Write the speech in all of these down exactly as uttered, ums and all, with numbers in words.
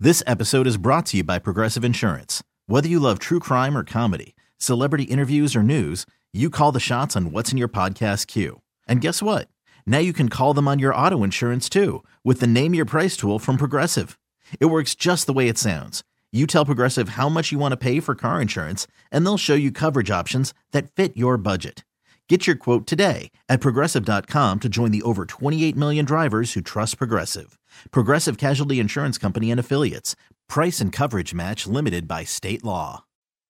This episode is brought to you by Progressive Insurance. Whether you love true crime or comedy, celebrity interviews or news, you call the shots on what's in your podcast queue. And guess what? Now you can call them on your auto insurance too with the Name Your Price tool from Progressive. It works just the way it sounds. You tell Progressive how much you want to pay for car insurance, and they'll show you coverage options that fit your budget. Get your quote today at Progressive dot com to join the over twenty-eight million drivers who trust Progressive. Progressive Casualty Insurance Company and Affiliates. Price and coverage match limited by state law.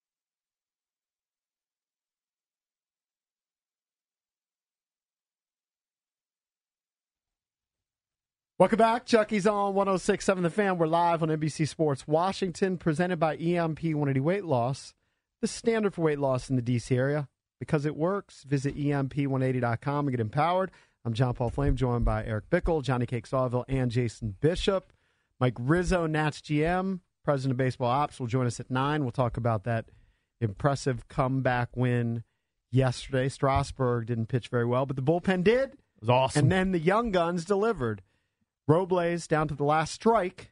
Welcome back. Chucky's on one oh six point seven The Fan. We're live on N B C Sports Washington, presented by E M P one eighty Weight Loss, the standard for weight loss in the D C area. Because it works, visit E M P one eighty dot com and get empowered. I'm John Paul Flame, joined by Eric Bickle, Johnny Cake Sawville, and Jason Bishop. Mike Rizzo, Nats G M, president of Baseball Ops, will join us at nine. We'll talk about that impressive comeback win yesterday. Strasburg didn't pitch very well, but the bullpen did. It was awesome. And then the young guns delivered. Robles, down to the last strike,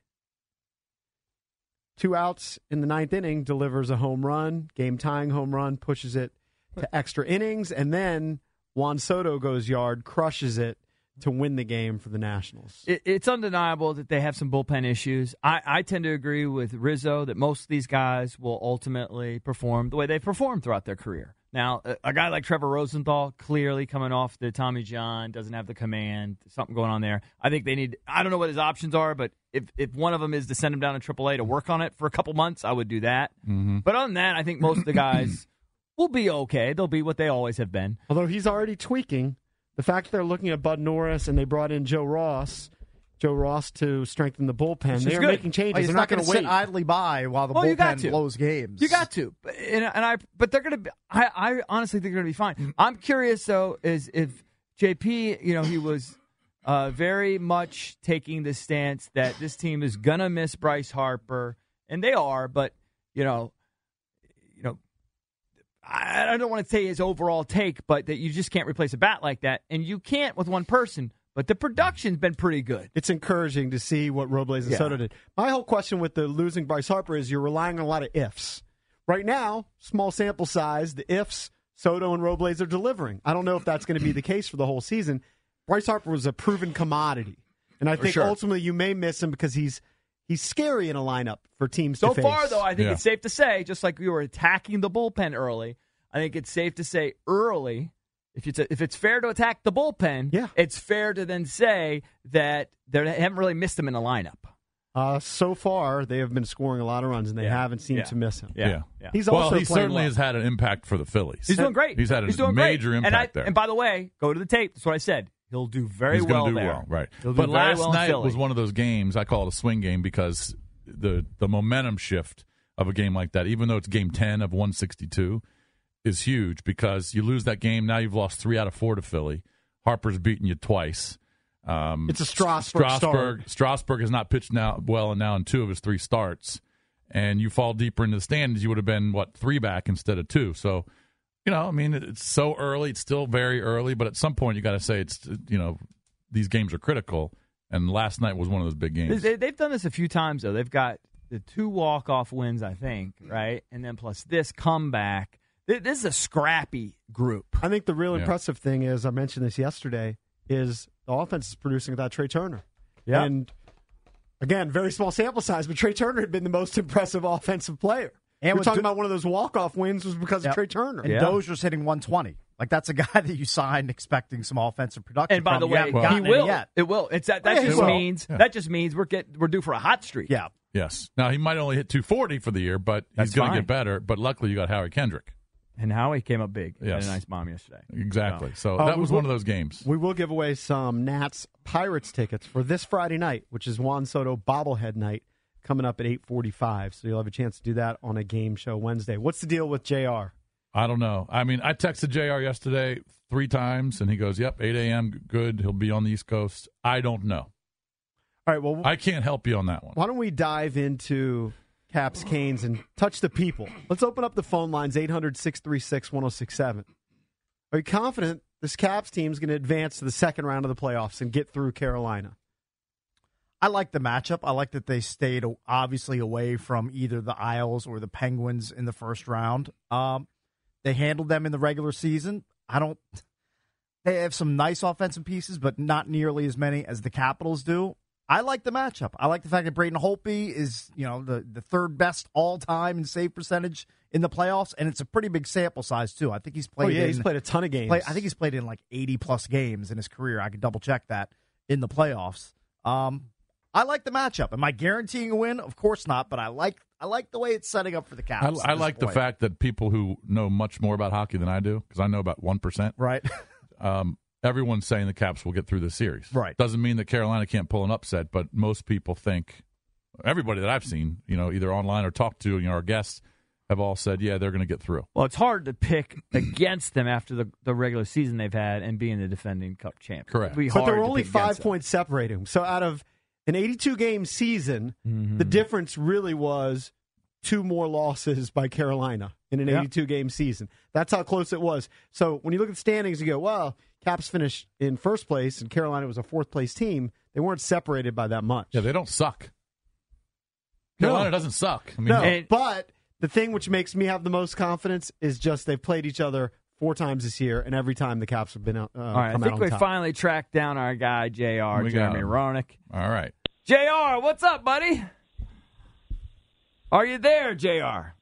two outs in the ninth inning, delivers a home run, game-tying home run, pushes it to extra innings, and then Juan Soto goes yard, crushes it to win the game for the Nationals. It, it's undeniable that they have some bullpen issues. I, I tend to agree with Rizzo that most of these guys will ultimately perform the way they've performed throughout their career. Now, a, a guy like Trevor Rosenthal, clearly coming off the Tommy John, doesn't have the command, something going on there. I think they need, I don't know what his options are, but if, if one of them is to send him down to triple A to work on it for a couple months, I would do that. Mm-hmm. But other than that, I think most of the guys will be okay. They'll be what they always have been. Although he's already tweaking. The fact that they're looking at Bud Norris and they brought in Joe Ross, Joe Ross to strengthen the bullpen. They're making changes. Well, he's they're not, not going to sit wait idly by while the well, bullpen blows games. You got to, but, and, and I. But they're going to. be I, I honestly think they're going to be fine. I'm curious though, is if J P, you know, he was uh, very much taking the stance that this team is going to miss Bryce Harper, and they are. But you know, you know. I don't want to say his overall take, but that you just can't replace a bat like that, and you can't with one person. But the production's been pretty good. It's encouraging to see what Robles and Yeah. Soto did. My whole question with the losing Bryce Harper is you're relying on a lot of ifs. Right now, small sample size, the ifs, Soto and Robles are delivering. I don't know if that's going to be the case for the whole season. Bryce Harper was a proven commodity, and I For think sure. ultimately you may miss him because he's he's scary in a lineup for teams So to face. far, though, I think Yeah. it's safe to say, just like we were attacking the bullpen early, I think it's safe to say early, if it's if it's fair to attack the bullpen, Yeah. it's fair to then say that they haven't really missed him in the lineup. Uh, so far, they have been scoring a lot of runs, and they Yeah. haven't seemed Yeah. to miss him. Yeah. yeah. He's Well, also he playing certainly well. has had an impact for the Phillies. He's doing great. He's had a He's doing major great. impact and I, there. And by the way, go to the tape. That's what I said. He'll do very He's well going to do there. well, right? He'll do But very last well in night Philly. was one of those games. I call it a swing game because the the momentum shift of a game like that, even though it's game ten of one sixty-two, is huge because you lose that game. Now you've lost three out of four to Philly. Harper's beaten you twice. Um, It's a Strasburg Strasburg, start. Strasburg has not pitched now well, and now in two of his three starts. And you fall deeper into the standings, you would have been what three back instead of two. So, you know, I mean, it's so early. It's still very early, but at some point you got to say it's you know these games are critical. And last night was one of those big games. They, they've done this a few times, though. They've got the two walk-off wins, I think, right? And then plus this comeback. This is a scrappy group. I think the real Yeah. impressive thing is, I mentioned this yesterday, is the offense is producing without Trey Turner. Yeah. And again, very small sample size, but Trey Turner had been the most impressive offensive player. And We're with talking Do- about one of those walk-off wins was because Yep. of Trey Turner. And Yeah. Dozier's hitting one twenty. Like, that's a guy that you signed expecting some offensive production And by from. the You way, haven't Well- he gotten any will. yet. It will. It's that. That Yeah, he just will. means Yeah. that just means we're get we're due for a hot streak. Yeah. Yes. Now he might only hit two forty for the year, but That's he's going to fine. get better. But luckily, you got Howie Kendrick. And Howie came up big. He Yes. had a nice bomb yesterday. Exactly. So Uh, that we was will- one of those games. We will give away some Nats Pirates tickets for this Friday night, which is Juan Soto bobblehead night, coming up at eight forty-five. So you'll have a chance to do that on a game show Wednesday. What's the deal with J R? I don't know. I mean, I texted J R yesterday three times, and he goes, "Yep, eight a.m. Good. He'll be on the East Coast." I don't know. All right, well, I can't help you on that one. why don't we dive into Caps Canes and touch the people? Let's open up the phone lines, eight hundred, six three six, one oh six seven. Are you confident this Caps team is going to advance to the second round of the playoffs and get through Carolina? I like the matchup. I like that they stayed obviously away from either the Isles or the Penguins in the first round. Um, they handled them in the regular season. I don't. They have some nice offensive pieces, but not nearly as many as the Capitals do. I like the matchup. I like the fact that Braden Holtby is, you know, the, the third best all time in save percentage in the playoffs, and it's a pretty big sample size too. I think he's played. Oh yeah, in, he's played a ton of games. Play, I think he's played in like eighty plus games in his career. I could double check that in the playoffs. Um, I like the matchup. Am I guaranteeing a win? Of course not. But I like I like the way it's setting up for the Caps. I, I like the fact that people who know much more about hockey than I do, because I know about one percent. Right. um, everyone's saying the Caps will get through this series. Right. Doesn't mean that Carolina can't pull an upset, but most people think, everybody that I've seen, you know, either online or talked to, you know, our guests have all said, yeah, they're going to get through. Well, it's hard to pick against them after the, the regular season they've had and being the defending Cup champ. Correct. But there were only five points separating them. So out of an eighty-two game season, mm-hmm. the difference really was two more losses by Carolina in an eighty-two game season. That's how close it was. So when you look at the standings, you go, well, Caps finished in first place and Carolina was a fourth place team. They weren't separated by that much. Yeah, they don't suck. No. Carolina doesn't suck. I mean, No, and- but the thing which makes me have the most confidence is just they've played each other four times this year, and every time the Caps have been out. Uh, All right, I come think out we on top. finally tracked down our guy, J R, We got Jeremy him. Roenick. all right. J R, what's up, buddy? Are you there, J R?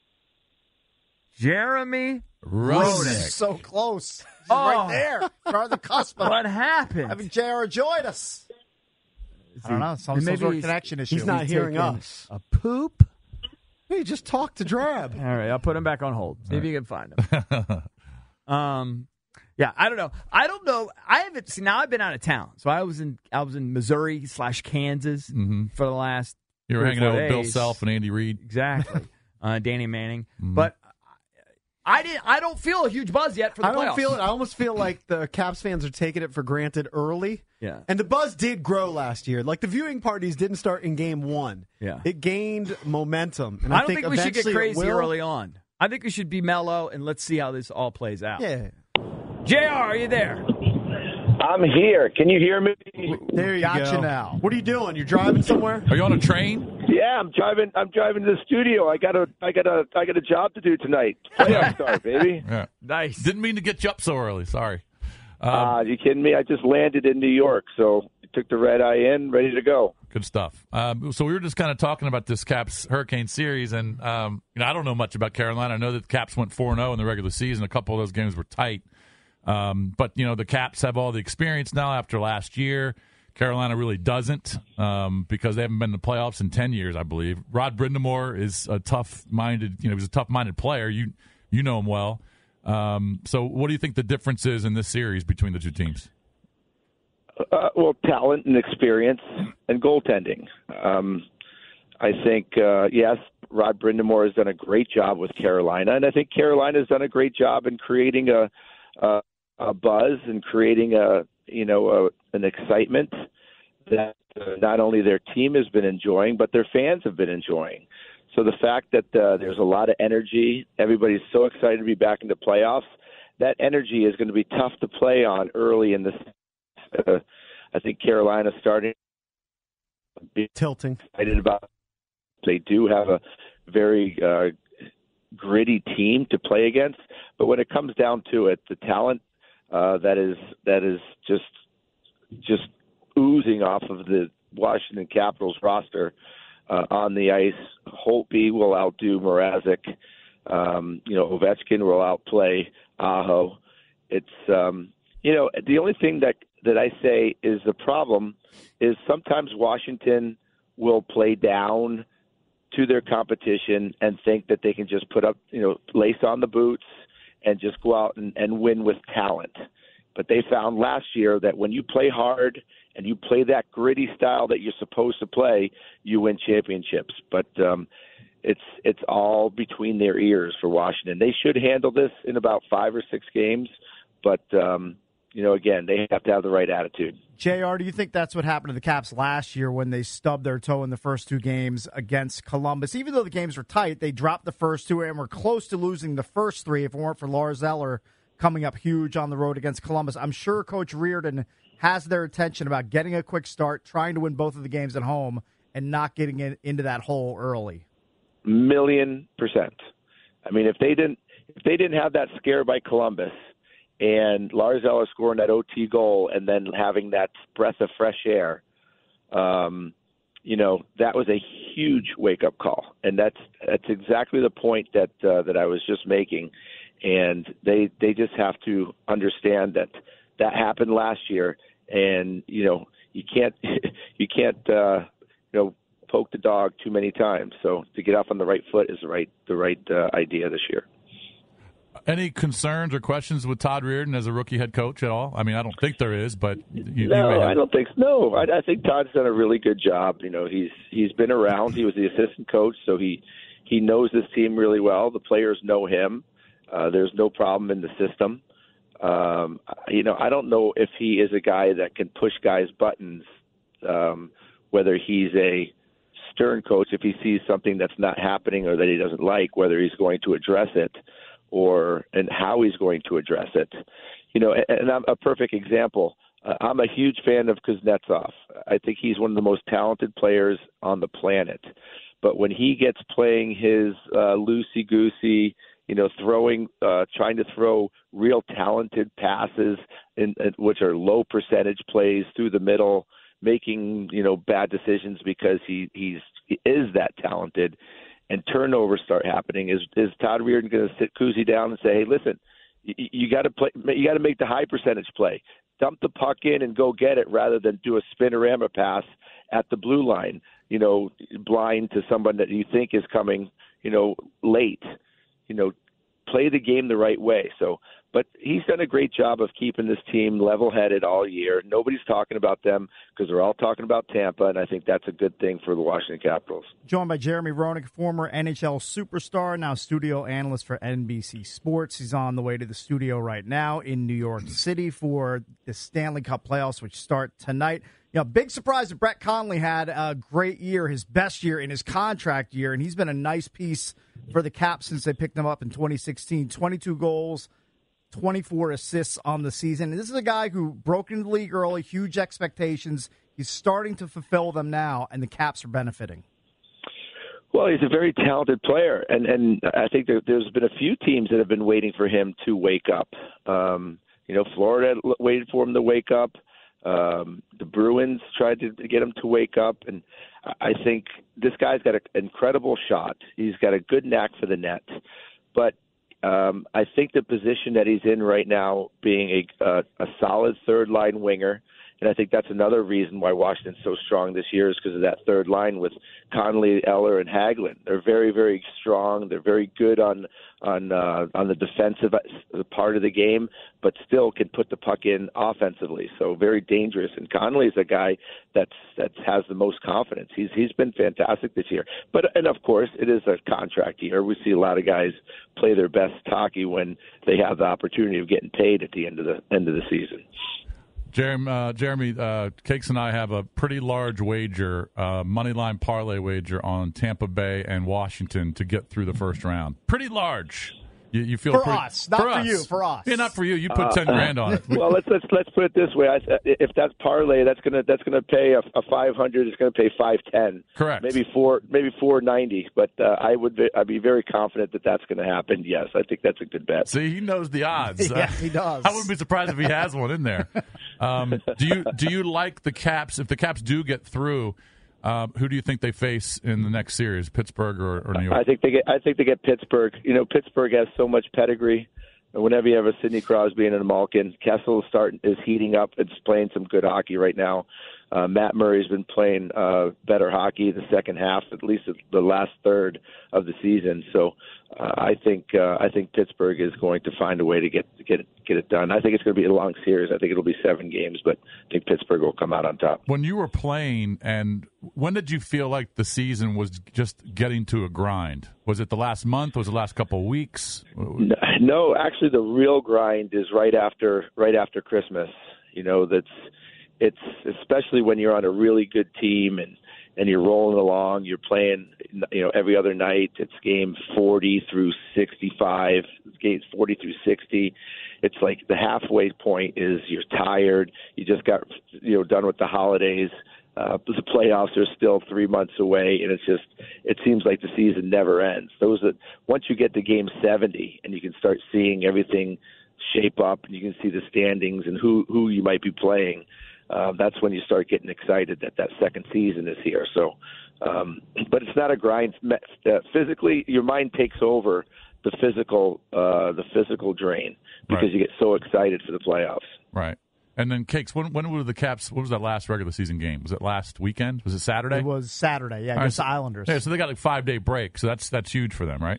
Jeremy Roenick. So close. He's Oh. right there. Right on the cusp of What happened? having J R join us. I don't know. Some, some Maybe sort of he's- connection issue. He's not He's hearing taking us. A poop? Hey, just talk to Drab. All right, I'll put him back on hold. See if you can find him. um, yeah, I don't know. I don't know. I haven't seen. Now I've been out of town, so I was in. I was in Missouri slash Kansas Mhm. for the last. You were three or hanging out four with Bill days. Self and Andy Reid. Exactly, uh, Danny Manning. Mhm. But I didn't. I don't feel a huge buzz yet for the I don't playoffs. feel it. I almost feel like the Caps fans are taking it for granted early. Yeah. And the buzz did grow last year. Like the viewing parties didn't start in game one. Yeah. It gained momentum. And I I, don't think, we should get eventually it crazy will. early on. I think we should be mellow and let's see how this all plays out. Yeah. J R, are you there? I'm here. Can you hear me? There you Gotcha go. now. What are you doing? You're driving somewhere? Are you on a train? Yeah, I'm driving. I'm driving to the studio. I got a, I got a, I got a job to do tonight. Playoff start, baby. Yeah. Nice. Didn't mean to get you up so early. Sorry. Um, Uh, you kidding me? I just landed in New York, so took the red eye in, ready to go. Good stuff. Um, so we were just kind of talking about this Caps Hurricane series, and um, you know I don't know much about Carolina. I know that the Caps went four and zero in the regular season. A couple of those games were tight, um, but you know the Caps have all the experience now after last year. Carolina really doesn't um, because they haven't been in the playoffs in ten years, I believe. Rod Brind'Amour is a tough-minded, you know, he's a tough-minded player. You you know him well. Um, so what do you think the difference is in this series between the two teams? Uh, well, talent and experience and goaltending. Um, I think, uh, yes, Rod Brind'Amour has done a great job with Carolina, and I think Carolina has done a great job in creating a, a, a buzz and creating a, you know, a, an excitement that uh, not only their team has been enjoying, but their fans have been enjoying. So the fact that uh, there's a lot of energy, everybody's so excited to be back in the playoffs, that energy is going to be tough to play on early in the Uh, I think Carolina starting to be Tilting. excited about. They do have a very uh, gritty team to play against, but when it comes down to it, the talent uh, that is that is just just oozing off of the Washington Capitals roster uh, on the ice. Holtby will outdo Mrazek. Um, you know, Ovechkin will outplay Aho. It's um, you know the only thing that that I say is the problem is sometimes Washington will play down to their competition and think that they can just put up, you know, lace on the boots and just go out and, and win with talent. But they found last year that when you play hard and you play that gritty style that you're supposed to play, you win championships. But um, it's it's all between their ears for Washington. They should handle this in about five or six games, but um, you know, again, they have to have the right attitude. J R, do you think that's what happened to the Caps last year when they stubbed their toe in the first two games against Columbus? Even though the games were tight, they dropped the first two and were close to losing the first three if it weren't for Lars Eller coming up huge on the road against Columbus. I'm sure Coach Reardon has their attention about getting a quick start, trying to win both of the games at home, and not getting in, into that hole early. Million percent. I mean, if they didn't, if they didn't have that scare by Columbus and Lars Eller scoring that O T goal and then having that breath of fresh air, um, you know, that was a huge wake-up call, and that's that's exactly the point that uh, that I was just making. And they they just have to understand that that happened last year, and you know, you can't you can't uh, you know poke the dog too many times. So to get off on the right foot is the right the right uh, idea this year. Any concerns or questions with Todd Reardon as a rookie head coach at all? I mean, I don't think there is, but you, no, you I don't think so. No, I, I think Todd's done a really good job. You know, he's he's been around. He was the assistant coach, so he he knows this team really well. The players know him. Uh, there's no problem in the system. Um, you know, I don't know if he is a guy that can push guys' buttons. Um, whether he's a stern coach, if he sees something that's not happening or that he doesn't like, whether he's going to address it. Or and how he's going to address it, you know. And, and I'm a perfect example. Uh, I'm a huge fan of Kuznetsov. I think he's one of the most talented players on the planet. But when he gets playing his uh, loosey goosey, you know, throwing, uh, trying to throw real talented passes, in, in, which are low percentage plays through the middle, making you know bad decisions because he he's he is that talented. And turnovers start happening. Is is Todd Reardon going to sit Kuzi down and say, "Hey, listen, you, you got to play. You got to make the high percentage play. Dump the puck in and go get it, rather than do a spinorama pass at the blue line. You know, blind to someone that you think is coming. You know, late. You know, play the game the right way." So, but he's done a great job of keeping this team level-headed all year. Nobody's talking about them because they're all talking about Tampa, and I think that's a good thing for the Washington Capitals. Joined by Jeremy Roenick, former N H L superstar, now studio analyst for N B C Sports. He's on the way to the studio right now in New York City for the Stanley Cup playoffs, which start tonight. You know, big surprise that Brett Connolly had a great year, his best year in his contract year, and he's been a nice piece for the Caps since they picked him up in twenty sixteen. twenty-two goals, twenty-four assists on the season. And this is a guy who broke into the league early, huge expectations. He's starting to fulfill them now, and the Caps are benefiting. Well, he's a very talented player, and, and I think there, there's been a few teams that have been waiting for him to wake up. Um, you know, Florida waited for him to wake up. Um, the Bruins tried to get him to wake up, and I think this guy's got an incredible shot. He's got a good knack for the net, but um, I think the position that he's in right now, being a, a, a solid third-line winger, and I think that's another reason why Washington's so strong this year is because of that third line with Connolly, Eller, and Hagelin. They're very, very strong. They're very good on on uh, on the defensive part of the game, but still can put the puck in offensively. So very dangerous. And Connolly is a guy that's that has the most confidence. He's he's been fantastic this year. But and of course, it is a contract year. We see a lot of guys play their best hockey when they have the opportunity of getting paid at the end of the end of the season. Jeremy, uh, Jeremy uh, Cakes and I have a pretty large wager, uh, money line parlay wager on Tampa Bay and Washington to get through the first round. Pretty large. You, you feel for pretty, us, not for, for us. you, for us. Yeah, not for you. You put uh, ten grand on it. Well, let's let's let's put it this way: I, if that's parlay, that's gonna that's gonna pay a, a five hundred. It's gonna pay five ten. Correct. Maybe four, maybe four ninety. But uh, I would be, I'd be very confident that that's going to happen. Yes, I think that's a good bet. See, he knows the odds. Yeah, he does. I wouldn't be surprised if he has one in there. Um, do you do you like the Caps? If the Caps do get through, uh, who do you think they face in the next series, Pittsburgh or, or New York? I think they get. I think they get Pittsburgh. You know, Pittsburgh has so much pedigree. Whenever you have a Sidney Crosby and a Malkin, Kessel is starting is heating up. It's playing some good hockey right now. Uh, Matt Murray's been playing uh, better hockey the second half, at least the last third of the season. So uh, I think uh, I think Pittsburgh is going to find a way to get get it, get it done. I think it's going to be a long series. I think it'll be seven games, but I think Pittsburgh will come out on top. When you were playing, and when did you feel like the season was just getting to a grind? Was it the last month? Was it the last couple of weeks? No, actually, the real grind is right after right after Christmas. You know, that's. It's especially when you're on a really good team and, and you're rolling along, you're playing, you know, every other night. It's game forty through sixty-five, games forty through sixty. it's like the halfway point is you're tired. You just got you know done with the holidays. Uh, the playoffs are still three months away, and it's just it seems like the season never ends. Those are, once you get to game seventy and you can start seeing everything shape up, and you can see the standings and who who you might be playing. Uh, that's when you start getting excited that that second season is here. So, um, but it's not a grind. Uh, physically, your mind takes over the physical uh, the physical drain because right. you get so excited for the playoffs. Right. And then, Cakes, when, when were the Caps, what was that last regular season game? Was it last weekend? Was it Saturday? It was Saturday, yeah, All against right, the Islanders. Yeah, so they got like five-day break, so that's that's huge for them, right?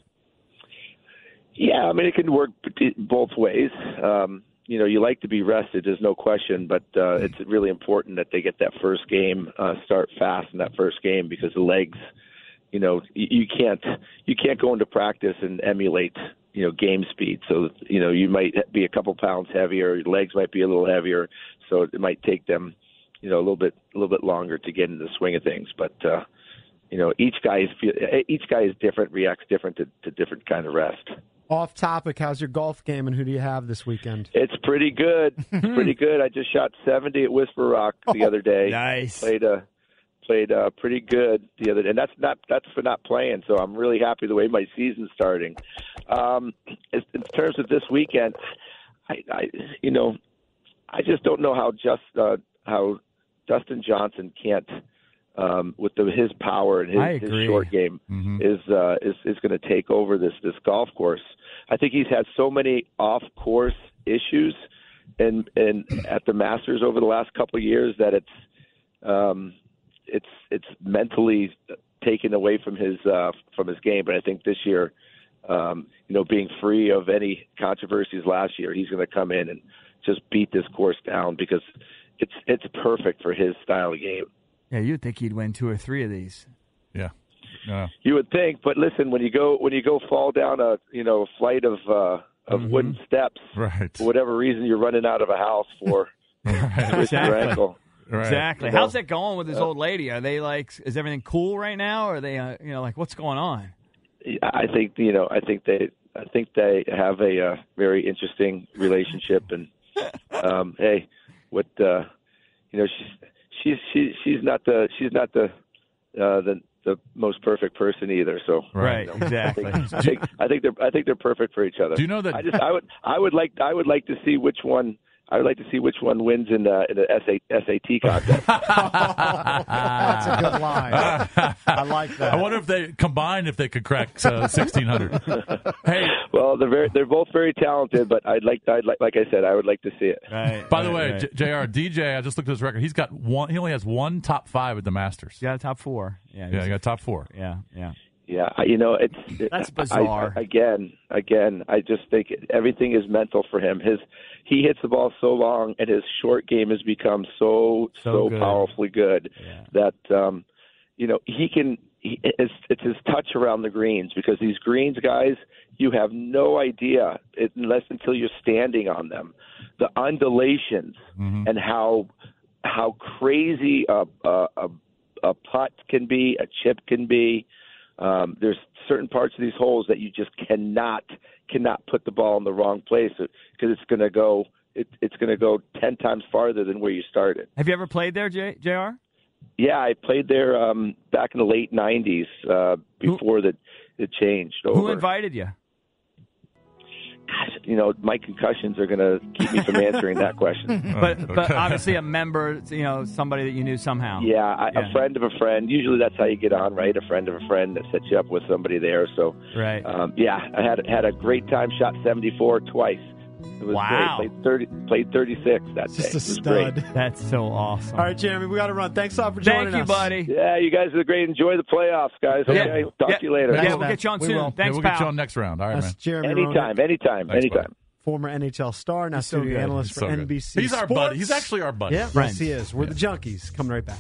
Yeah, I mean, it can work both ways. Um, you know, you like to be rested, there's no question, but uh, it's really important that they get that first game, uh, start fast in that first game because the legs, you know, you, you can't you can't go into practice and emulate you know, game speed. So, you know, you might be a couple pounds heavier, your legs might be a little heavier, so it might take them, you know, a little bit, a little bit longer to get into the swing of things. But, uh, you know, each guy is each guy is different, reacts different to, to different kind of rest. Off topic, how's your golf game, and who do you have this weekend? It's pretty good. It's pretty good. I just shot seventy at Whisper Rock the oh, other day. Nice. Played a. Played uh, pretty good the other day, and that's not that's for not playing. So I'm really happy the way my season's starting. Um, in terms of this weekend, I, I you know, I just don't know how just uh, how Dustin Johnson can't um, with the, his power and his, his short game mm-hmm. is uh, is is going to take over this this golf course. I think he's had so many off course issues and and at the Masters over the last couple of years that it's. Um, It's it's mentally taken away from his uh, from his game, but I think this year, um, you know, being free of any controversies last year, he's going to come in and just beat this course down because it's it's perfect for his style of game. Yeah, you'd think he'd win two or three of these. Yeah, yeah. You would think, but listen, when you go when you go fall down a you know a flight of uh, of mm-hmm. wooden steps, right. for whatever reason you're running out of a house for right. twist your ankle. Right. Exactly. You know? How's that going with this old lady? Are they like, is everything cool right now? Or are they, uh, you know, like, what's going on? I think you know. I think they. I think they have a uh, very interesting relationship, and um, hey, what uh, you know, she's she's she's she's not the she's not the uh, the the most perfect person either. So right, you know, exactly. I think, I think I think they're I think they're perfect for each other. Do you know that? I just I would I would like I would like to see which one. I would like to see which one wins in the in the S A T contest. That's a good line. I like that. I wonder if they combined if they could crack uh, sixteen hundred. Hey, well, they're very, they're both very talented, but I'd like I'd like like I said, I would like to see it. Right. By the right, way, right. J- J R D J, I just looked at his record. He's got one. He only has one top five at the Masters. You got a top four. Yeah, Yeah, he got top four. Yeah, yeah. Yeah, I- you know, it's That's I- bizarre. I, again, again, I just think everything is mental for him. His he hits the ball so long, and his short game has become so So so, good. powerfully good Yeah. that um, you know he can. He, it's, it's his touch around the greens because these greens guys, you have no idea it, unless until you're standing on them, the undulations Mm-hmm. and how how crazy a a, a a putt can be, a chip can be. Um, there's certain parts of these holes that you just cannot cannot put the ball in the wrong place because it's going to go it, it's going to go ten times farther than where you started. Have you ever played there, J- JR? Yeah, I played there um, back in the late nineties uh, before the it changed over. Who invited you? Gosh, you know, my concussions are going to keep me from answering that question. But but obviously a member, you know, somebody that you knew somehow. Yeah, I, Yeah. a friend of a friend. Usually that's how you get on, right? A friend of a friend that sets you up with somebody there. So, Right. um, yeah, I had had a great time. Shot seventy-four twice. It was Wow. great. Played thirty, played thirty-six that Just day. a It was stud. great. That's so awesome. All right, Jeremy, we got to run. Thanks a lot for joining Thank you, us. buddy. Yeah, you guys are great. Enjoy the playoffs, guys. Yeah. Okay, talk Yeah. to you later. Yeah, Thanks, we'll man. get you on We soon. will. Yeah, Thanks, we'll pal. get you on next round. All right, That's man. Jeremy Anytime, Roenick, anytime, Thanks, anytime. buddy. former N H L star, now so studio good. analyst He's for so good. N B C He's our Sports. buddy. He's actually our buddy. Yeah, Friends. yes, he is. We're Yeah. the Junkies. Coming right back.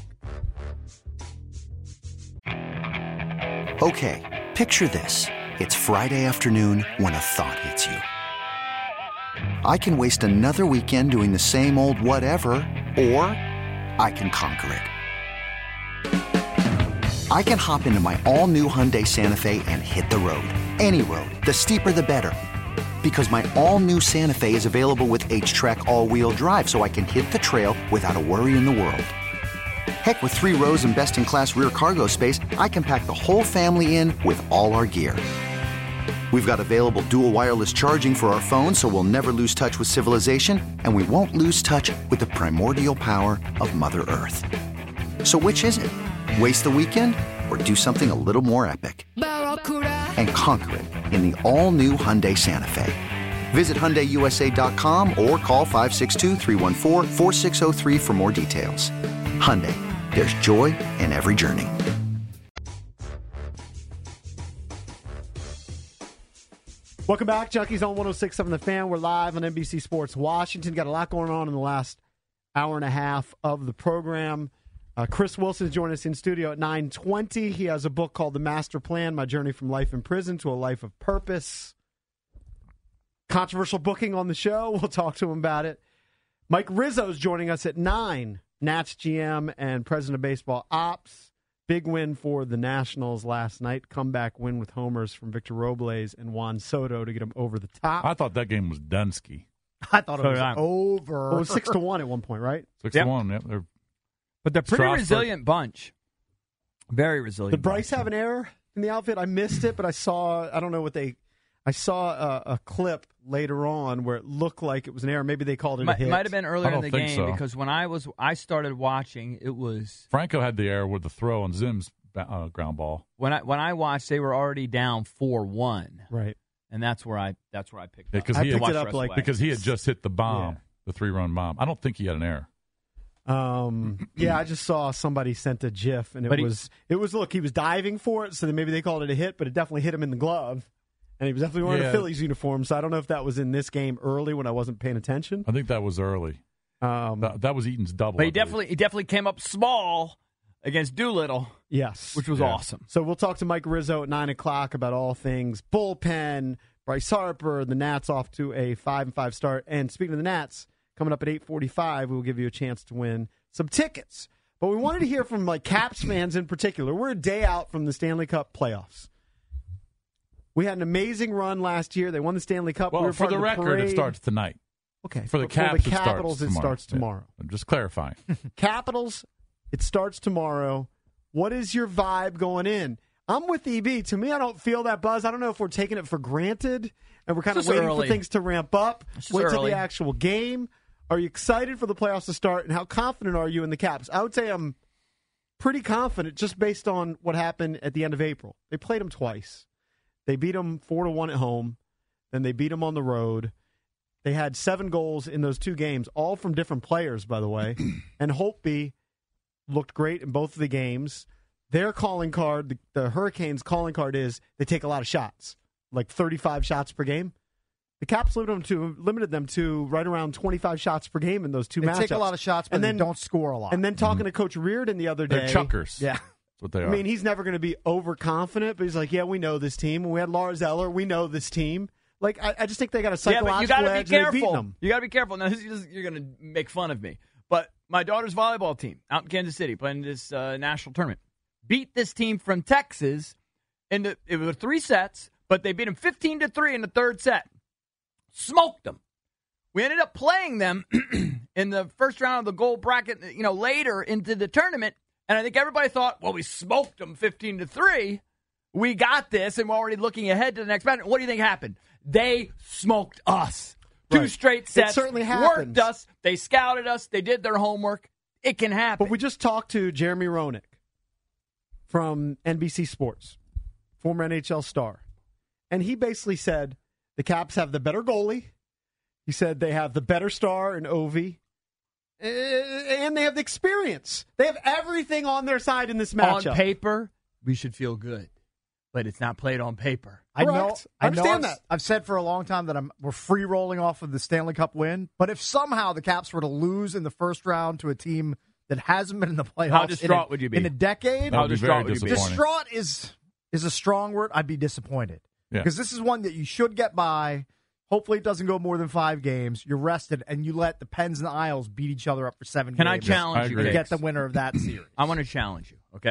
Okay, picture this. It's Friday afternoon when a thought hits you. I can waste another weekend doing the same old whatever, or I can conquer it. I can hop into my all-new Hyundai Santa Fe and hit the road. Any road. The steeper, the better. Because my all-new Santa Fe is available with H-Track all-wheel drive, so I can hit the trail without a worry in the world. Heck, with three rows and best-in-class rear cargo space, I can pack the whole family in with all our gear. We've got available dual wireless charging for our phones, so we'll never lose touch with civilization, and we won't lose touch with the primordial power of Mother Earth. So which is it? Waste the weekend or do something a little more epic? And conquer it in the all-new Hyundai Santa Fe. Visit Hyundai U S A dot com or call five six two, three one four, four six zero three for more details. Hyundai, there's joy in every journey. Welcome back, Junkies on one oh six point seven The Fan. We're live on N B C Sports Washington. Got a lot going on in the last hour and a half of the program. Uh, Chris Wilson is joining us in studio at nine twenty. He has a book called The Master Plan, My Journey from Life in Prison to a Life of Purpose. Controversial booking on the show. We'll talk to him about it. Mike Rizzo is joining us at nine. Nats G M and President of Baseball Ops. Big win for the Nationals last night. Comeback win with homers from Victor Robles and Juan Soto to get them over the top. I thought that game was Dunsky. I thought it was So, yeah. over. Well, it was six to one at one point, right? Six Yep. to one. Yep. They're But they're a pretty Strasburg. resilient bunch. Very resilient. Did Bryce bunch. have an error in the outfit? I missed it, but I saw, I don't know what they, I saw a, a clip later on where it looked like it was an error. Maybe they called it a Might, hit. might have been earlier I in don't the think game so. because when I was, I started watching, it was Franco had the error with the throw on Zim's uh, ground ball. when I when I watched, they were already down four one, Right. and that's where I that's where I picked Yeah, up. 'cause I he had- picked Watched it the up rest of the like way. Because he had just hit the bomb, Yeah. the three-run bomb. I don't think he had an error. Um, yeah, I just saw somebody sent a GIF, and it But he- was it was look, he was diving for it, so then maybe they called it a hit, but it definitely hit him in the glove, and he was definitely wearing Yeah. a Phillies uniform. So I don't know if that was in this game early when I wasn't paying attention. I think that was early. Um, That, that was Eaton's double. But I he believe. definitely he definitely came up small against Doolittle, yes, which was Yeah. awesome. So we'll talk to Mike Rizzo at nine o'clock about all things bullpen, Bryce Harper, the Nats off to a five and five start. And speaking of the Nats, coming up at eight forty-five, we will give you a chance to win some tickets. But we wanted to hear from like Caps fans in particular. We're a day out from the Stanley Cup playoffs. We had an amazing run last year. They won the Stanley Cup. Well, we were for part the of record, parade. it starts tonight. Okay, For the but Caps, for the Capitals, it it starts Yeah. tomorrow. I'm just clarifying. Capitals, it starts tomorrow. What is your vibe going in? I'm with E B. To me, I don't feel that buzz. I don't know if we're taking it for granted and we're kind It's of just waiting early. for things to ramp up. It's just Wait till early. the actual game. Are you excited for the playoffs to start, and how confident are you in the Caps? I would say I'm pretty confident just based on what happened at the end of April. They played them twice. They beat them four to one at home. Then they beat them on the road. They had seven goals in those two games, all from different players, by the way. And Holtby looked great in both of the games. Their calling card, the, the Hurricanes' calling card is they take a lot of shots, like thirty-five shots per game. The Caps limited them to limited them to right around twenty-five shots per game in those two They matchups. take a lot of shots, but And they then- don't score a lot. And then talking to Coach Reardon the other day, They're chuckers. yeah. That's what they are. I mean, he's never going to be overconfident, but he's like, yeah, we know this team. When we had Lars Eller, we know this team. Like, I, I just think they got a Yeah, psychological but you got to be edge, and they've beaten careful. them. You got to be careful. Now, this is, you're going to make fun of me, but my daughter's volleyball team out in Kansas City playing this uh, national tournament beat this team from Texas. In the, it was three sets, but they beat them fifteen to three in the third set. Smoked them. We ended up playing them in the first round of the gold bracket, you know, later into the tournament, and I think everybody thought, well, we smoked them fifteen to three. We got this, and we're already looking ahead to the next match. What do you think happened? They smoked us. Two Right. straight It sets. certainly Worked happens. us. They scouted us. They did their homework. It can happen. But we just talked to Jeremy Roenick from N B C Sports, former N H L star. And he basically said the Caps have the better goalie. He said they have the better star in Ovi. eh, And they have the experience. They have everything on their side in this matchup. on paper, we should feel good, but it's not played on paper. I know. Correct. I Understand know that. I've, I've said for a long time that I'm we're free rolling off of the Stanley Cup win. But if somehow the Caps were to lose in the first round to a team that hasn't been in the playoffs, How distraught in a, would you be? in a decade? That would be distraught very would you be? disappointing. Distraught is is a strong word. I'd be disappointed Yeah. because this is one that you should get by. Hopefully, it doesn't go more than five games. You're rested, and you let the Pens and the Isles beat each other up for seven Can I games. challenge I you? agree. to Kicks? get the winner of that series? I want to challenge you, okay?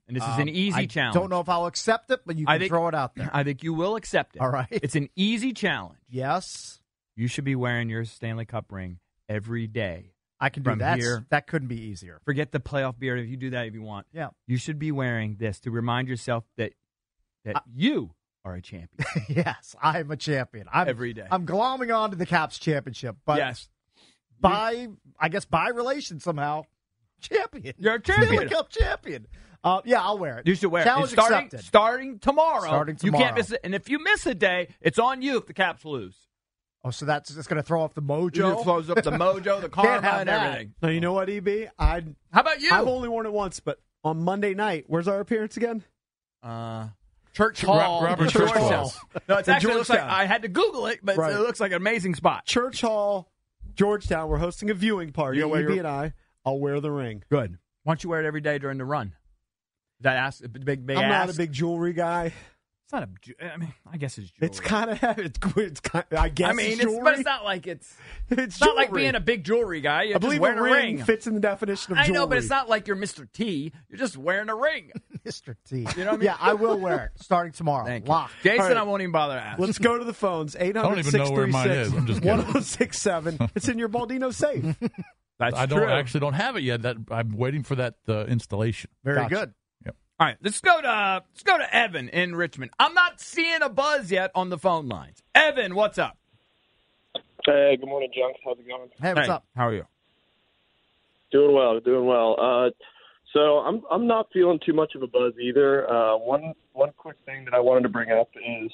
And this is Um, an easy I challenge. Don't know if I'll accept it, but you I can think- throw it out there. I think you will accept it. All right. It's an easy challenge. Yes, You should be wearing your Stanley Cup ring every day. I can do From that. here- That couldn't be easier. Forget the playoff beard if you do that if you want. Yeah. You should be wearing this to remind yourself that that I- you are a champion Yes, I'm a champion. I'm, every day. I'm glomming on to the Caps championship, but yes. by I guess by relation somehow, champion. You're a Stanley champion. Cup champion. Uh, yeah, I'll wear it. You should wear it. Challenge It's starting, accepted. starting tomorrow. Starting You tomorrow. can't miss it. And if you miss a day, it's on you if the Caps lose. Oh, so that's just going to throw off the mojo. You just throws up the mojo, the karma, have and that. everything. Now, you know what, E B? I'd, How about you? I've only worn it once, but on Monday night, where's our appearance again? Uh, Church Ro- Hall. Robert in Church Georgetown. Hall. No, it's In actually looks like Georgetown. I had to Google it, but Right. it looks like an amazing spot. Church Hall, Georgetown. We're hosting a viewing party. You'll wear E B your- and I. I'll wear the ring. Good. Why don't you wear it every day during the run? That ask a big big I'm ask? not a big jewelry guy. It's not a. ju- I mean, I guess it's jewelry. It's kind of it's, it's kind. I guess I mean, it's it's, jewelry. but it's not like it's. It's, It's not like jewelry. being a big jewelry guy. You're I just believe wearing a a ring, ring. fits in the definition of I jewelry. know, but it's not like you're Mister T. You're just wearing a ring. Mister T. You know what I mean? Yeah, I will wear it starting tomorrow. Thank Lock. you. Jason, All right. I won't even bother to ask. Let's go to the phones. eight I don't hundred, even know where mine is. I'm just kidding. one oh six seven. It's in your Baldino safe. That's I don't true. actually don't have it yet. That I'm waiting for that uh, installation. Very Gotcha. good. All right, let's go to uh, let's go to Evan in Richmond. I'm not seeing a buzz yet on the phone lines. Evan, what's up? Hey, good morning, Junks. How's it going? Hey, what's Hey, up? How are you? Doing well, doing well. Uh, so I'm I'm not feeling too much of a buzz either. Uh, one one quick thing that I wanted to bring up is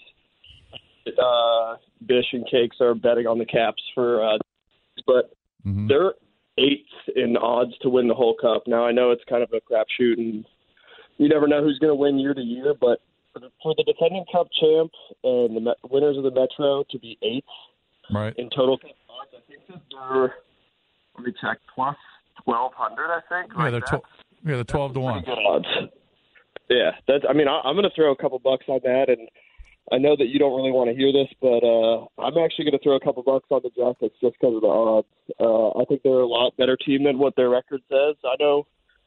uh, Bish and Cakes are betting on the Caps for, uh, but Mhm. they're eighth in odds to win the whole cup. Now I know it's kind of a crapshoot, and you never know who's going to win year to year. But for the, for the defending Cup champ and the Met, winners of the Metro to be eighth Right. in total Cup odds, I think that they're, let me check, plus twelve hundred, I think. Yeah, Like they're that. tw- yeah, they're twelve to one. Pretty good odds. Yeah, that's. I mean, I, I'm going to throw a couple bucks on that, and I know that you don't really want to hear this, but uh, I'm actually going to throw a couple bucks on the Jackets just because of the odds. Uh, I think they're a lot better team than what their record says. I know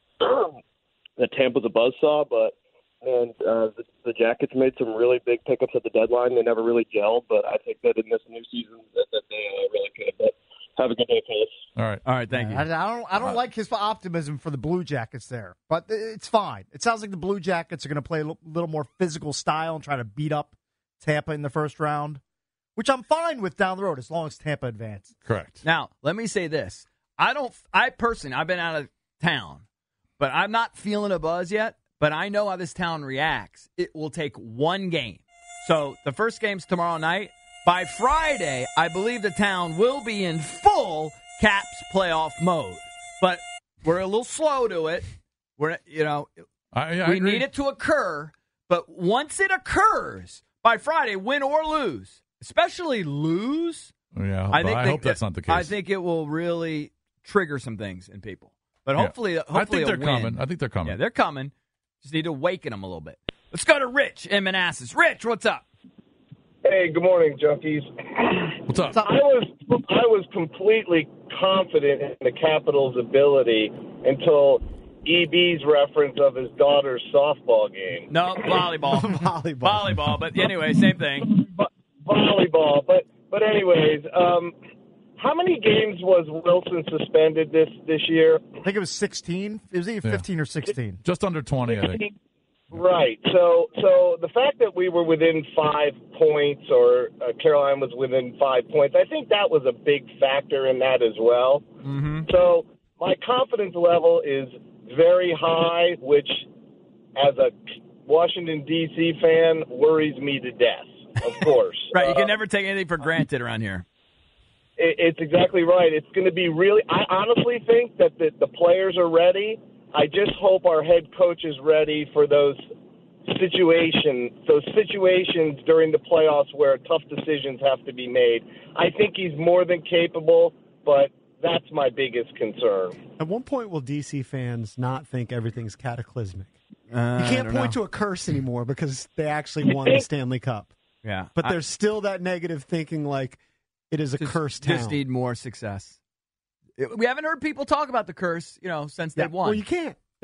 that Tampa's a buzzsaw, but and uh, the, the Jackets made some really big pickups at the deadline. They never really gelled, but I think that in this new season that, that they uh, really could. But have a good day, fellas. All right. All right, thank you. I, I don't. I don't Uh, like his optimism for the Blue Jackets there, but it's fine. It sounds like the Blue Jackets are going to play a little, little more physical style and try to beat up Tampa in the first round, which I'm fine with down the road as long as Tampa advances. Correct. Now, let me say this. I don't I personally I've been out of town, but I'm not feeling a buzz yet, but I know how this town reacts. It will take one game. So, the first game's tomorrow night. By Friday, I believe the town will be in full Caps playoff mode. But we're a little slow to it. We're you know, I, yeah, I we agree. need it to occur, but once it occurs, by Friday, win or lose, especially lose, Yeah, I but think I that- hope that's not the case. I think it will really trigger some things in people. But Yeah. hopefully, hopefully I think a they're win. coming. I think they're coming. Yeah, they're coming. Just need to awaken them a little bit. Let's go to Rich in Manassas. Rich, what's up? Hey, good morning, junkies. What's up? I was I was completely confident in the Capitals' ability until E B's reference of his daughter's softball game. No, volleyball. Volleyball. Volleyball, but anyway, same thing. Vo- volleyball, but but anyways, um, how many games was Wilson suspended this this year? I think it was sixteen. It was either Yeah. fifteen or sixteen. Just under twenty, I think. Right. So, so the fact that we were within five points, or uh, Caroline was within five points, I think that was a big factor in that as well. Mm-hmm. So, my confidence level is very high, which, as a Washington D C fan, worries me to death. Of course. Right, you Uh, can never take anything for granted around here. it, it's exactly right. It's going to be really. I honestly think that the, the players are ready. I just hope our head coach is ready for those situations, those situations during the playoffs where tough decisions have to be made. I think he's more than capable, but that's my biggest concern. At one point, will D C fans not think everything's cataclysmic? Uh, You can't point to a curse anymore because they actually won the Stanley Cup. Yeah. But I- there's still that negative thinking like it is a just, cursed town. Just need more success. We haven't heard people talk about the curse, you know, since Yeah, they won. Well, you can't.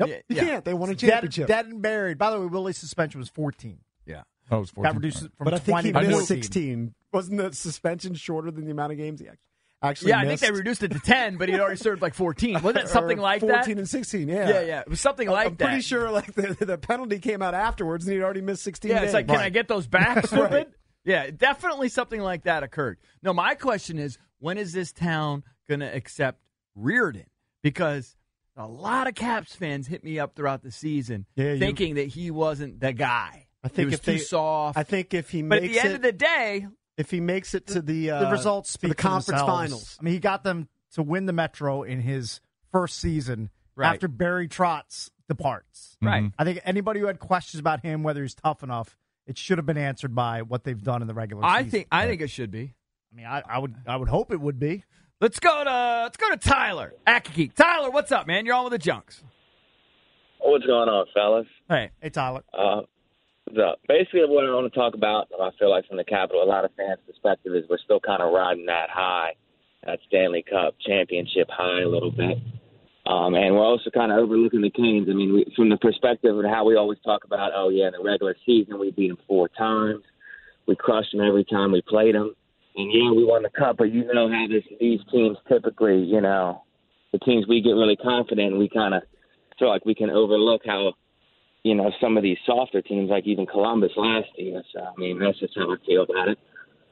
Yep. Yeah, You yeah. can't. They won a Dead, championship. dead and buried. By the way, Willie's suspension was fourteen. Yeah. Oh, it was fourteen. Got reduced from but I think twenty he to missed fourteen. sixteen. Wasn't the suspension shorter than the amount of games he actually actually Yeah, I missed? think they reduced it to ten, but he'd already served like fourteen. Wasn't it something Or like fourteen that? and sixteen, yeah. Yeah, yeah. It was something like I'm that. pretty sure like the, the penalty came out afterwards and he'd already missed sixteen Yeah, games. it's like, can I get those back, stupid? Right. Yeah, definitely something like that occurred. No, my question is, when is this town going to accept Reardon? Because a lot of Caps fans hit me up throughout the season Yeah, you- thinking that he wasn't the guy. I think he was if too they, soft. I think if he but at makes the end it, of the day, if he makes it to the uh, the results for speak the for conference themselves. finals, I mean, he got them to win the Metro in his first season Right. after Barry Trotz departs. right. I think anybody who had questions about him, whether he's tough enough, it should have been answered by what they've done in the regular I season. think I think it should be. I mean, I, I would I would hope it would be. Let's go to let's go to Tyler Akiki. Tyler, what's up, man? You're on with the Junks. What's going on, fellas? Hey, Hey, Tyler. Uh, the, basically, what I want to talk about, I feel like from the Capitol, a lot of fans' perspective is we're still kind of riding that high, that Stanley Cup championship high a little bit. Um, and we're also kind of overlooking the Canes. I mean, we, from the perspective of how we always talk about, oh, yeah, in the regular season, we beat them four times. We crushed them every time we played them. And, yeah, we won the Cup, but you know how this, these teams typically, you know, the teams we get really confident in, we kind of feel like we can overlook how, you know, some of these softer teams, like even Columbus last year. So, I mean, that's just how I feel about it.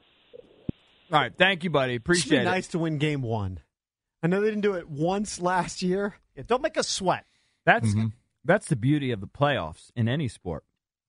all right, thank you, buddy. it should be Appreciate it. nice to win game one. I know they didn't do it once last year. Yeah, don't make us sweat. That's Mm-hmm. that's the beauty of the playoffs in any sport.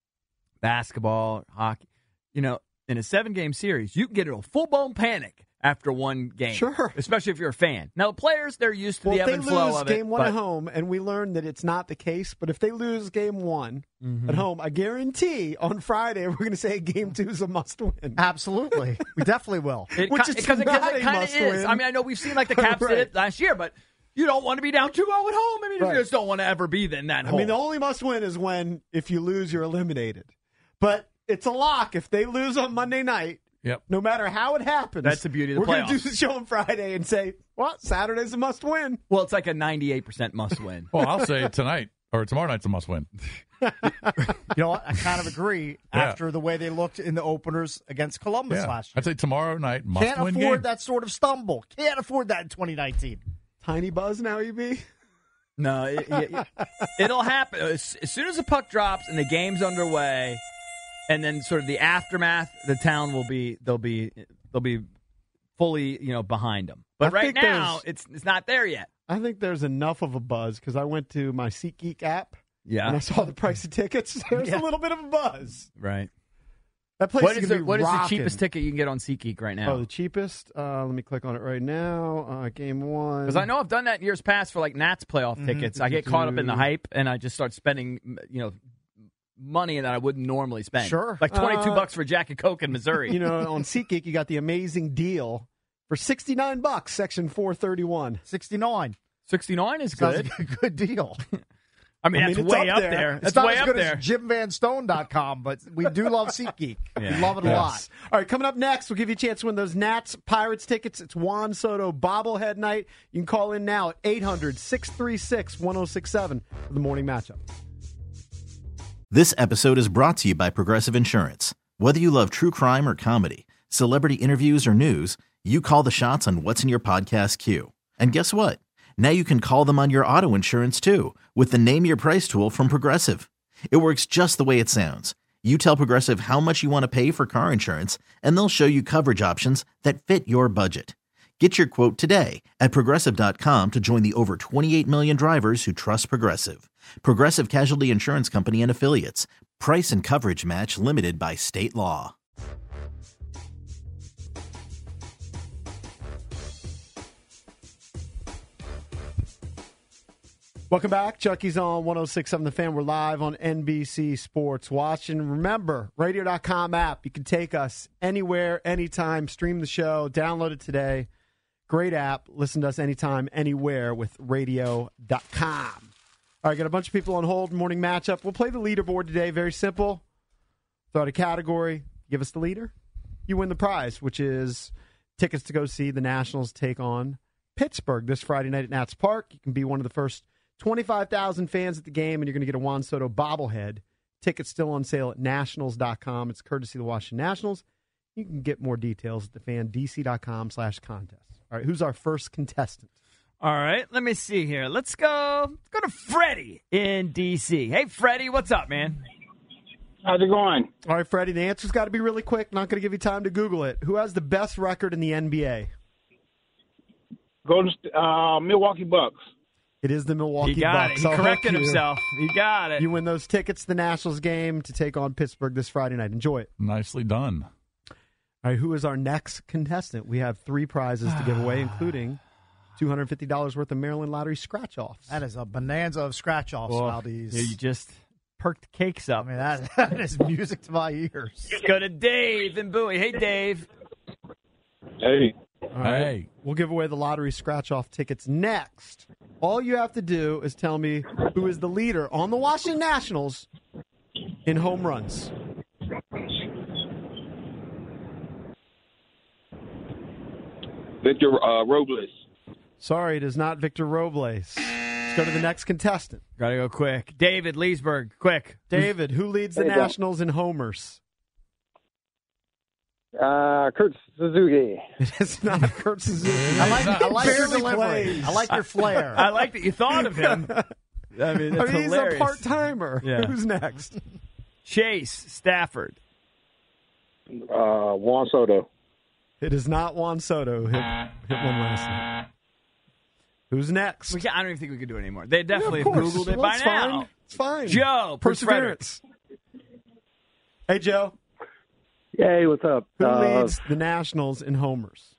Basketball, hockey. You know, in a seven-game series, you can get into a full-blown panic after one game. Sure. Especially if you're a fan. Now, the players, they're used to Well, the if ebb they and flow lose of it. game one but- at home, and we learned that it's not the case, but if they lose game one Mhm. at home, I guarantee on Friday we're going to say game two is a must-win. Absolutely. We definitely will. It, Which ki- is because it, not because it a kind of must is. win. I mean, I know we've seen like the Caps did Right. it last year, but you don't want to be down two oh at home. I mean, Right. you just don't want to ever be in that I hole. mean, the only must-win is when if you lose, you're eliminated. But it's a lock if they lose on Monday night. Yep. No matter how it happens. That's the beauty of the We're going to do playoffs. the show on Friday and say, well, Saturday's a must-win. well, it's like a ninety-eight percent must win. Well, I'll say tonight or tomorrow night's a must win. You know what? I kind of agree Yeah. after the way they looked in the openers against Columbus Yeah. last year. I'd say tomorrow night must Can't win afford game. that sort of stumble. Can't afford that in twenty nineteen. Tiny buzz now, E B? No, it, it, it'll happen as, as soon as the puck drops and the game's underway, and then sort of the aftermath. The town will be they'll be they'll be fully you know behind them. But I right think now, there's- it's it's not there yet. I think there's enough of a buzz because I went to my SeatGeek app and I Yeah, saw the price of tickets. There's Yeah. a little bit of a buzz. right. That place What is is gonna the be what is the rocking. cheapest ticket you can get on SeatGeek right now? Oh, the cheapest? Uh, let me click on it right now. Uh, game one. Because I know I've done that in years past for like Nats playoff tickets. I get caught up in the hype and I just start spending, you know, money that I wouldn't normally spend. Sure. like twenty-two Uh, bucks for Jack and Coke in Missouri. You know, on SeatGeek, you got the amazing deal for sixty-nine bucks, section four thirty-one. sixty-nine. sixty-nine is Sounds good. like a good deal. I mean, I mean, that's it's way up up there. there. It's That's not way as up good there. as jim van stone dot com, but we do love SeatGeek. Yeah. We love it a Yes. lot. All right, coming up next, we'll give you a chance to win those Nats Pirates tickets. It's Juan Soto bobblehead night. You can call in now at eight hundred, six three six, one oh six seven for the morning matchup. This episode is brought to you by Progressive Insurance. Whether you love true crime or comedy, celebrity interviews or news, you call the shots on what's in your podcast queue. And guess what? Now you can call them on your auto insurance too with the Name Your Price tool from Progressive. It works just the way it sounds. You tell Progressive how much you want to pay for car insurance, and they'll show you coverage options that fit your budget. Get your quote today at Progressive dot com to join the over twenty-eight million drivers who trust Progressive. Progressive Casualty Insurance Company and Affiliates. Price and coverage match limited by state law. Welcome back. Chucky's on one oh six point seven The Fan. We're live on N B C Sports Watch. And remember, radio dot com app. You can take us anywhere, anytime. Stream the show. Download it today. Great app. Listen to us anytime, anywhere with radio dot com. All right, got a bunch of people on hold. Morning matchup. We'll play the leaderboard today. Very simple. Throw out a category. Give us the leader. You win the prize, which is tickets to go see the Nationals take on Pittsburgh this Friday night at Nats Park. You can be one of the first twenty-five thousand fans at the game, and you're going to get a Juan Soto bobblehead. Tickets still on sale at nationals dot com. It's courtesy of the Washington Nationals. You can get more details at the fan d c dot com slash contest. All right, who's our first contestant? All right, let me see here. Let's go. Let's go to Freddie in D C. Hey, Freddie, what's up, man? How's it going? All right, Freddie, the answer's got to be really quick. Not going to give you time to Google it. Who has the best record in the N B A? Golden uh, Milwaukee Bucks. It is the Milwaukee He got Bucks. it. He I'll corrected hook you. himself. He got it. You win those tickets to the Nationals game to take on Pittsburgh this Friday night. Enjoy it. Nicely done. All right, who is our next contestant? We have three prizes to give away, including two hundred fifty dollars worth of Maryland Lottery scratch-offs. That is a bonanza of scratch-offs, Well, Valdez. You just perked the cakes up. I mean, that, that is music to my ears. Let's go to Dave in Bowie. Hey, Dave. Hey. All right. Hey. We'll give away the lottery scratch-off tickets next. All you have to do is tell me who is the leader on the Washington Nationals in home runs. Victor uh, Robles. Sorry, it is not Victor Robles. Let's go to the next contestant. Got to go quick. David Leesburg, quick. David, who leads the Hey, Bill. Nationals in homers? Uh, Kurt Suzuki. It is not Kurt Suzuki. I like, I like your Barely delivery. plays. I like your flair. I like that you thought of him. I mean, that's I mean, he's hilarious. a part-timer. Yeah. Who's next? Chase Stafford. Uh, Juan Soto. It is not Juan Soto. Hit, hit one last night. Who's next? We can't, I don't even think we could do it anymore. They definitely Yeah, of have course. Googled it Well, by it's now. fine. It's fine. Joe, Perseverance. Hey, Joe. Hey, what's up? Who uh, leads the Nationals in homers?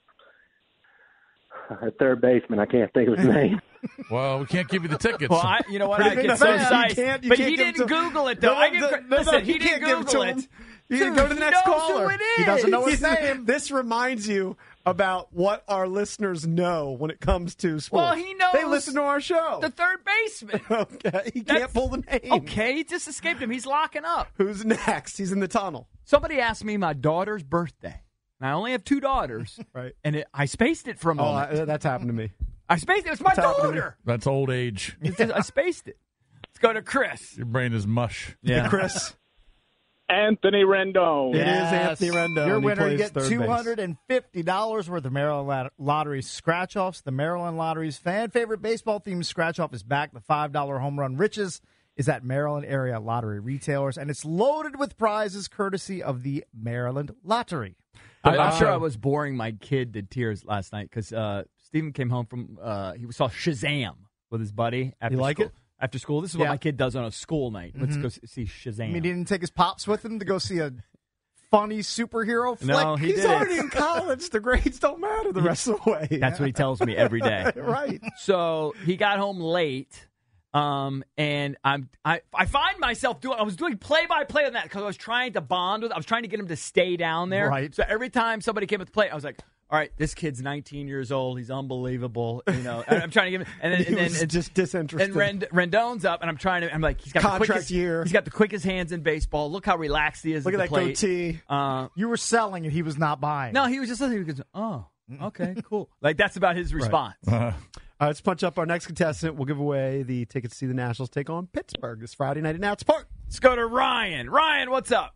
third baseman. I can't think of his name. Well, we can't give you the tickets. Well, I, you know what? But I it get makes so sense. You excited. can't- you But can't he give didn't it to- Google it, though. No, I no, give, no, no, listen, no, he you didn't can't give it Google to it. him. You Dude, go to the he next knows caller. who it He doesn't know his This- name. This reminds you about what our listeners know when it comes to sports. Well, he knows They listen to our show. The third baseman. Okay, he That's- can't pull the name. Okay, he just escaped him. He's locking up. Who's next? He's in the tunnel. Somebody asked me my daughter's birthday. And I only have two daughters. Right. And it, I spaced it for a Oh, moment. I, that's happened to me. I spaced it. It was my That's happened to me. daughter. That's old age. It's just- I spaced it. Let's go to Chris. Your brain is mush. Yeah. Chris. Anthony Rendon. It is Yes. Anthony Rendon. Your He winner, you plays get third two base. hundred fifty dollars worth of Maryland Lot- Lottery scratch-offs. The Maryland Lottery's fan-favorite baseball-themed scratch-off is back. The five dollar home run riches is at Maryland area lottery retailers, and it's loaded with prizes courtesy of the Maryland Lottery. I, I'm Uh, sure I was boring my kid to tears last night because uh, Stephen came home from, uh, he saw Shazam with his buddy after You like school. it? After school. This is what Yeah. my kid does on a school night. Let's go s- see Shazam. I mean, he didn't take his pops with him to go see a funny superhero flick. No, he He's did already it. in college. The grades don't matter the rest of the way. That's what he tells me every day. right. So he got home late, um, and I'm I, I find myself doing I was doing play by play on that because I was trying to bond with. I was trying to get him to stay down there. Right. So every time somebody came at the plate, I was like, "All right, this kid's nineteen years old. He's unbelievable." You know, and I'm trying to give him, and then He and then was and, just disinterested. and Rend, Rendon's up, and I'm trying to. I'm like, he's got Contract the quickest year. He's got the quickest hands in baseball. Look how relaxed he is. Look at at the that plate. goatee. Uh, You were selling, and he was not buying. no, he was just listening. He goes, "Oh, okay, cool." Like that's about his response. Uh, All right, let's punch up our next contestant. We'll give away the tickets to see the Nationals take on Pittsburgh this Friday night at Nats Park. Let's go to Ryan. Ryan, what's up?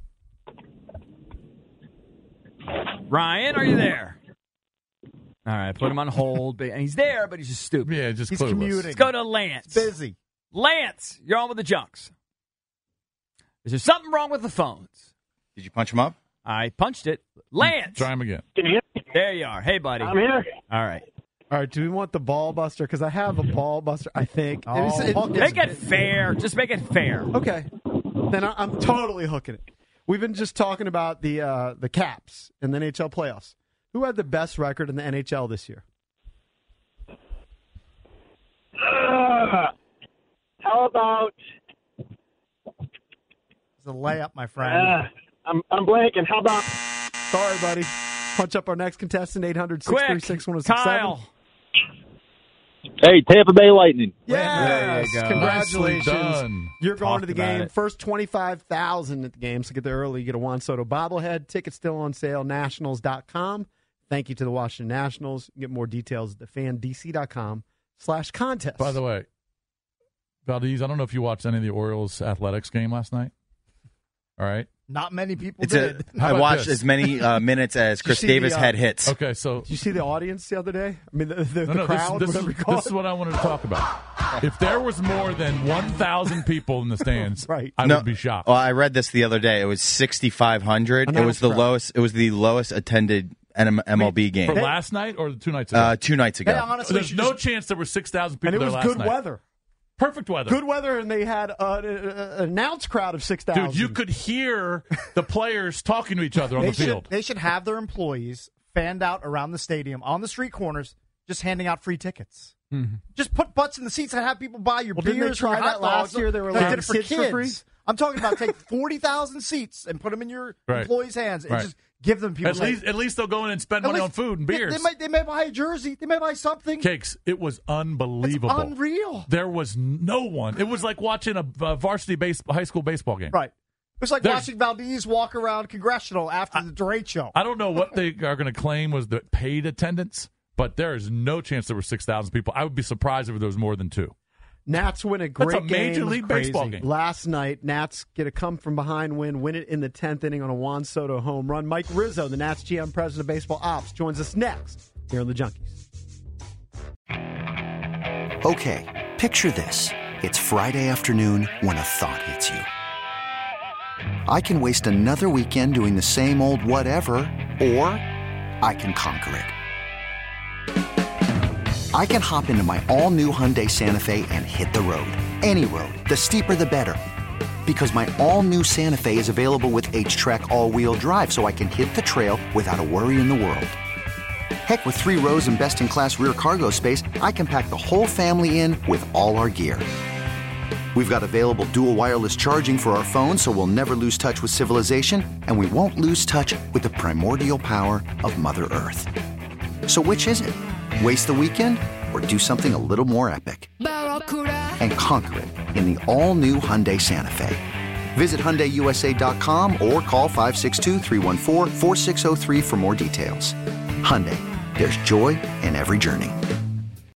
Ryan, are you there? All right, put him on hold. But, and he's there, but he's just stupid. yeah, just He's clueless. commuting. Let's go to Lance. Busy. Lance, you're on with the Junks. Is there something wrong with the phones? Did you punch him up? I punched it. Lance. Try him again. Can you hear me? There you are. Hey, buddy. I'm here. All right. All right, do we want the ball buster? Because I have a ball buster, I think. Oh, It's- it's- hook Make it fair. Just make it fair. Okay. Then I- I'm totally hooking it. We've been just talking about the uh, the Caps in the N H L playoffs. Who had the best record in the N H L this year? Uh, how about? It's a layup, my friend. Uh, I'm I'm blanking. How about? Sorry, buddy. Punch up our next contestant, eight hundred, six three six, one oh six seven. Kyle. Hey, Tampa Bay Lightning. Yes. There you go. Congratulations. Nicely done. You're going Talked to the about game. it. First twenty-five thousand at the game, so get there early. You get a Juan Soto bobblehead. Tickets still on sale, nationals dot com. Thank you to the Washington Nationals. You get more details at the fan d c dot com slash contest. By the way, Valdez, I don't know if you watched any of the Orioles athletics game last night. All right. Not many people It's did. a, I watched this? as many uh, minutes as Chris Davis the, uh, had hits. Okay, so did you see the audience the other day? I mean, the, the, no, the no, crowd. This, this, whatever is, you call this it. is what I wanted to talk about. If there was more than one thousand people in the stands, right. I no, would be shocked. Well, I read this the other day. It was sixty-five hundred. It was the crowd. lowest. It was the lowest attended M L B game. From last night or two nights ago? Uh, two nights ago. Hey, honestly, There's no just, chance there were six thousand people and it there was last good night. weather. Perfect weather. Good weather, and they had uh, an announced crowd of six thousand. Dude, you could hear the players talking to each other on they the should, field. They should have their employees fanned out around the stadium on the street corners, just handing out free tickets. Mm-hmm. Just put butts in the seats and have people buy your Well, beers. didn't they try your hot that last dogs. year? They were They allowed did it for seats for kids. free? I'm talking about take forty thousand seats and put them in your Right. employees' hands and Right. just give them people. At least, at least they'll go in and spend At money least- on food and they- beers. They, may, they may buy a jersey. They may buy something. Cakes. It was unbelievable. It's unreal. There was no one. It was like watching a, a varsity base, high school baseball game. Right. It was like There's- watching Valdez walk around Congressional after the Durant show. I don't know what they are going to claim was the paid attendance, but there is no chance there were six thousand people. I would be surprised if there was more than two. Nats win a great That's a Major game League Baseball game. last night. Nats get a come from behind win, win it in the tenth inning on a Juan Soto home run. Mike Rizzo, the Nats G M, president of baseball ops, joins us next here on the Junkies. Okay, picture this. It's Friday afternoon when a thought hits you. I can waste another weekend doing the same old whatever, or I can conquer it. I can hop into my all-new Hyundai Santa Fe and hit the road. Any road. The steeper, the better. Because my all-new Santa Fe is available with H-Track all-wheel drive, so I can hit the trail without a worry in the world. Heck, with three rows and best-in-class rear cargo space, I can pack the whole family in with all our gear. We've got available dual wireless charging for our phones, so we'll never lose touch with civilization, and we won't lose touch with the primordial power of Mother Earth. So which is it? Waste the weekend or do something a little more epic? And conquer it in the all-new Hyundai Santa Fe. Visit Hyundai U S A dot com or call five six two, three one four, four six zero three for more details. Hyundai, there's joy in every journey.